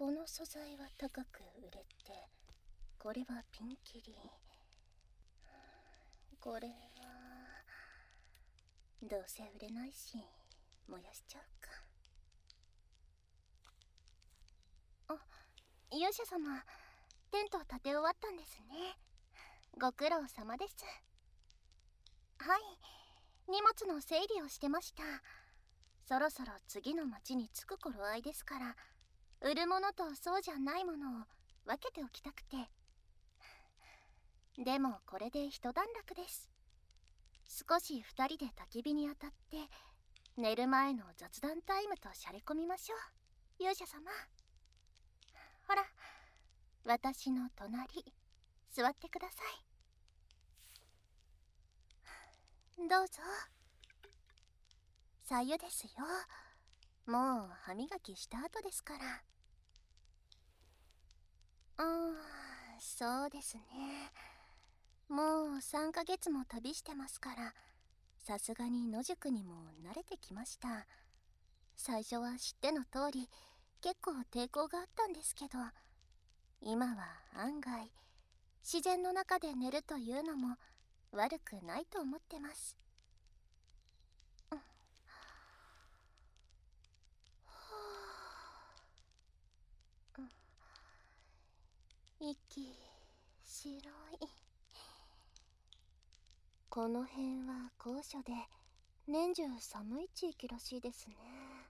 この素材は高く売れて、これはピンキリ。これはどうせ売れないし、燃やしちゃうか。勇者様、テントを建て終わったんですね。ご苦労様です。はい、荷物の整理をしてました。そろそろ次の町に着く頃合いですから、売るものとそうじゃないものを分けておきたくて。でもこれで一段落です。少し二人で焚き火に当たって寝る前の雑談タイムとしゃれ込みましょう。勇者様、ほら、私の隣座ってください。どうぞ。さゆですよ。もう歯磨きした後ですから。そうですね。もう3ヶ月も旅してますから、さすがに野宿にも慣れてきました。最初は知っての通り結構抵抗があったんですけど、今は案外自然の中で寝るというのも悪くないと思ってます。息白い。この辺は高所で年中寒い地域らしいですね。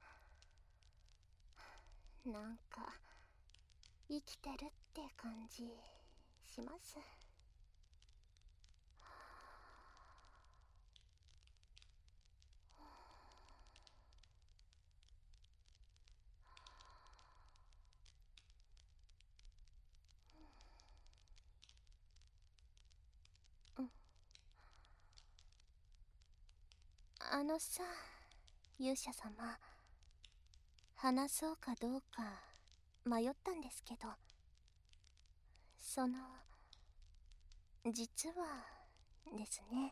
なんか生きてるって感じします。あのさ、勇者様、話そうかどうか迷ったんですけど、実はですね、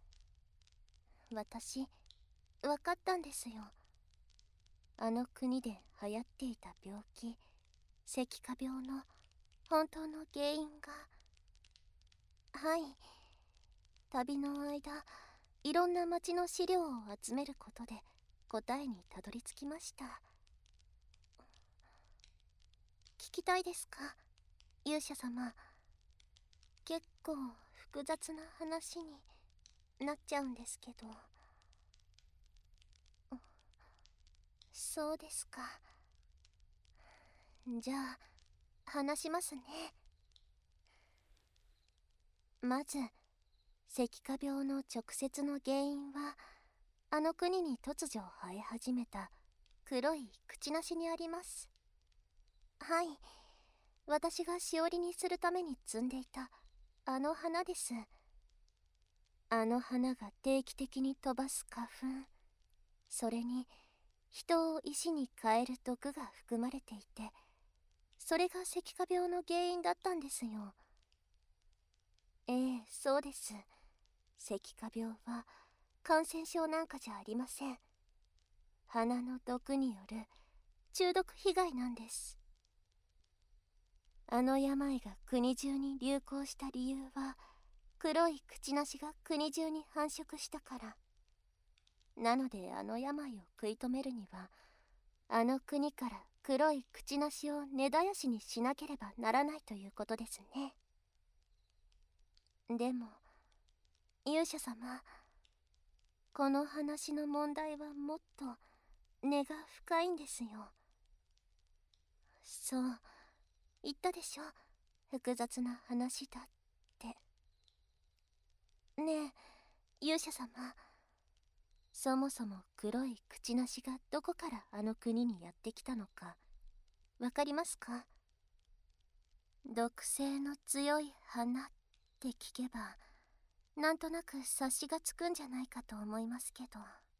私分かったんですよ。あの国で流行っていた病気、赤化病の本当の原因が。はい、旅の間いろんな町の資料を集めることで答えにたどり着きました。聞きたいですか、勇者様。結構複雑な話になっちゃうんですけど。そうですか。じゃあ話しますね。まず赤化病の直接の原因は、あの国に突如生え始めた黒いクチナシにあります。はい、私がしおりにするために摘んでいたあの花です。あの花が定期的に飛ばす花粉、それに人を石に変える毒が含まれていて、それが赤化病の原因だったんですよ。そうです。赤化病は感染症なんかじゃありません。花の毒による中毒被害なんです。あの病が国中に流行した理由は、黒いクチナシが国中に繁殖したから。なのであの病を食い止めるには、あの国から黒いクチナシを根絶やしにしなければならないということですね。でも勇者様、この話の問題はもっと根が深いんですよ。そう言ったでしょ、複雑な話だって。ねえ勇者様、そもそも黒いクチナシがどこからあの国にやってきたのかわかりますか？毒性の強い花って聞けば、なんとなく察しがつくんじゃないかと思いますけど。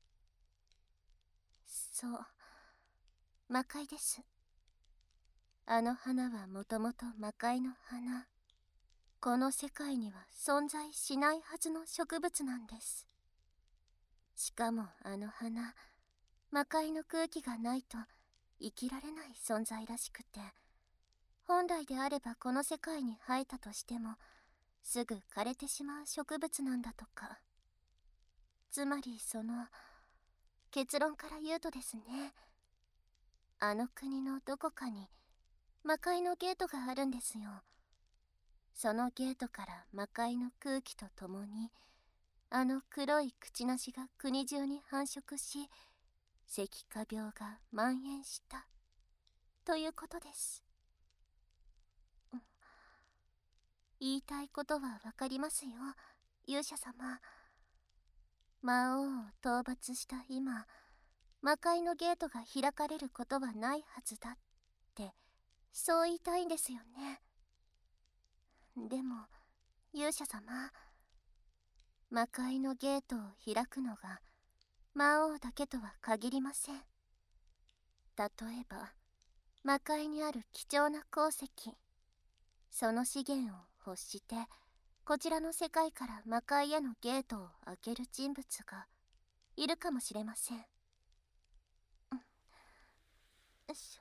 そう、魔界です。あの花はもともと魔界の花。この世界には存在しないはずの植物なんです。しかもあの花、魔界の空気がないと生きられない存在らしくて、本来であればこの世界に生えたとしてもすぐ枯れてしまう植物なんだとか。つまり結論から言うとですね、あの国のどこかに魔界のゲートがあるんですよ。そのゲートから魔界の空気とともにあの黒い口なしが国中に繁殖し、赤化病が蔓延したということです。言いたいことはわかりますよ、勇者様。魔王を討伐した今、魔界のゲートが開かれることはないはずだって、そう言いたいんですよね。でも勇者様、魔界のゲートを開くのが魔王だけとは限りません。例えば魔界にある貴重な鉱石、その資源を欲してこちらの世界から魔界へのゲートを開ける人物がいるかもしれません。よいし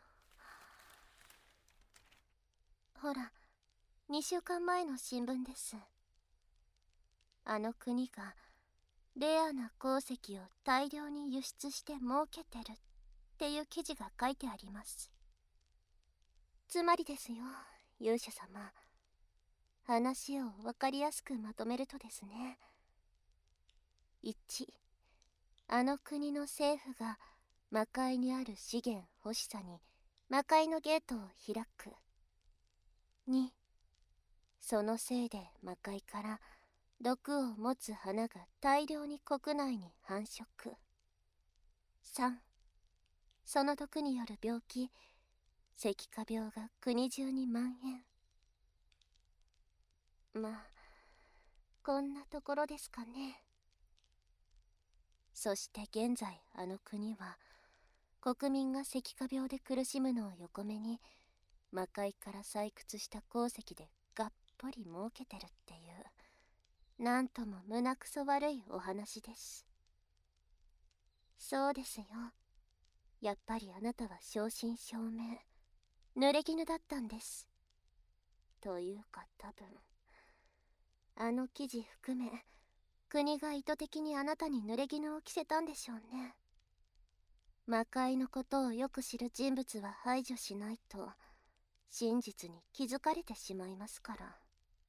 ょ。ほら、2週間前の新聞です。あの国がレアな鉱石を大量に輸出して儲けてるっていう記事が書いてあります。つまりですよ、勇者様、話を分かりやすくまとめるとですね、1、あの国の政府が魔界にある資源欲しさに魔界のゲートを開く。2、そのせいで魔界から毒を持つ花が大量に国内に繁殖。3、その毒による病気、赤化病が国中に蔓延。まあ、こんなところですかね。そして現在あの国は国民が赤化病で苦しむのを横目に魔界から採掘した鉱石でがっぽり儲けてるっていう、なんとも胸くそ悪いお話です。そうですよ、やっぱりあなたは正真正銘濡れ衣だったんです。というか多分あの記事含め国が意図的にあなたに濡れ衣を着せたんでしょうね。魔界のことをよく知る人物は排除しないと真実に気づかれてしまいますから。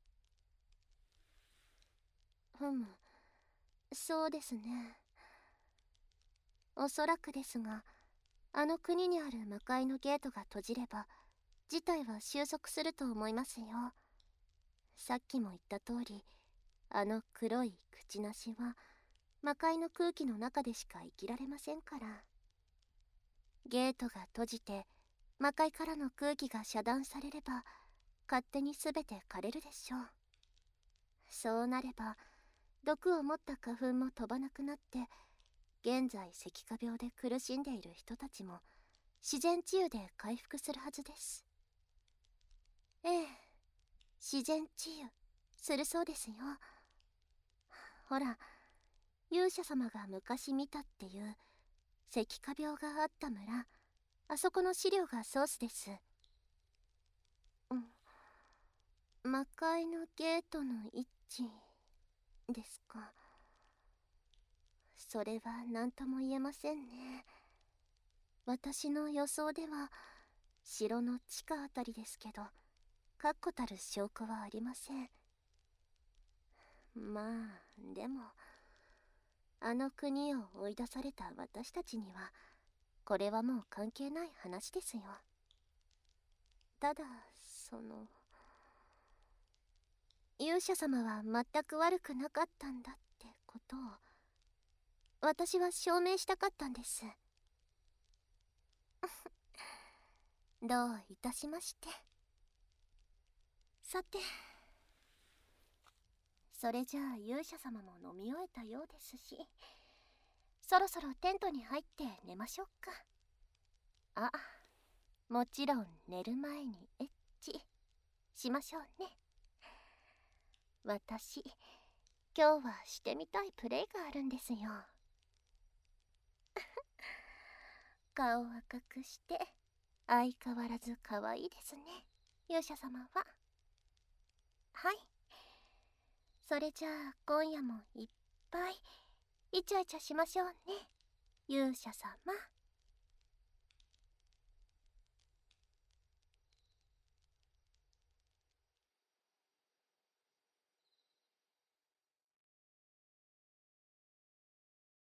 そうですね。おそらくですが、あの国にある魔界のゲートが閉じれば事態は収束すると思いますよ。さっきも言った通り、あの黒い口なしは魔界の空気の中でしか生きられませんから。ゲートが閉じて魔界からの空気が遮断されれば勝手に全て枯れるでしょう。そうなれば毒を持った花粉も飛ばなくなって、現在赤化病で苦しんでいる人たちも自然治癒で回復するはずです。ええ、自然治癒するそうですよ。ほら、勇者様が昔見たっていう赤化病があった村、あそこの資料がソースです。魔界のゲートの位置ですか。それは何とも言えませんね。私の予想では城の地下あたりですけど、確固たる証拠はありません。まあでもあの国を追い出された私たちにはこれはもう関係ない話ですよ。ただ勇者様は全く悪くなかったんだってことを私は証明したかったんです。どういたしまして。さて、それじゃあ勇者様も飲み終えたようですし、そろそろテントに入って寝ましょうか。あ、もちろん寝る前にエッチしましょうね。私今日はしてみたいプレイがあるんですよ。顔赤くして相変わらず可愛いですね、勇者様は。はい。それじゃあ今夜もいっぱいイチャイチャしましょうね、勇者様。